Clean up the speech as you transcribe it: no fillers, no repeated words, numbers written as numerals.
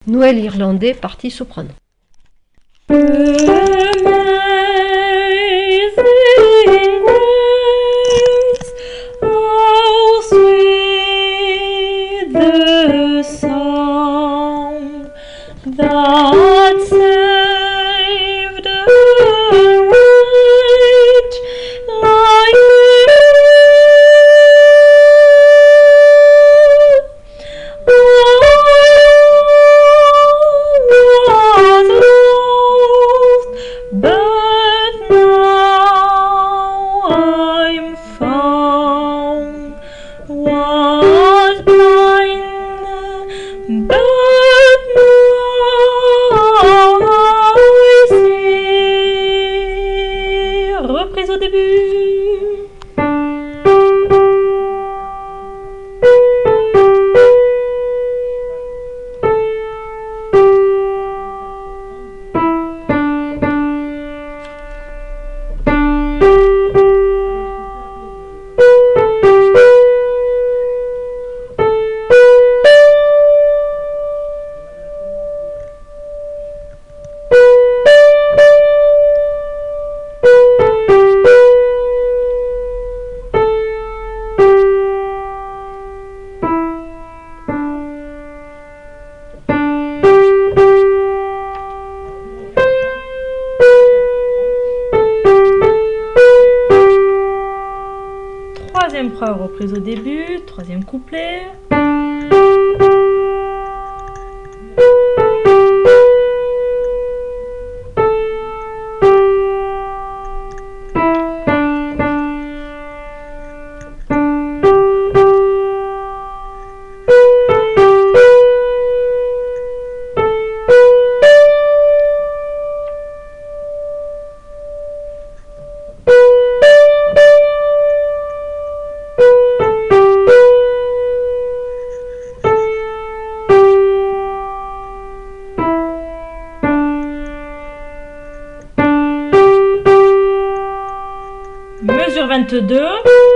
Noël irlandais, partie soprano. How sweet the sound that saved a wretch like you. I was lost, but now I'm found. Was blind, but now I see. Reprise au début. Troisième phrase reprise au début, troisième couplet. Mesure 22.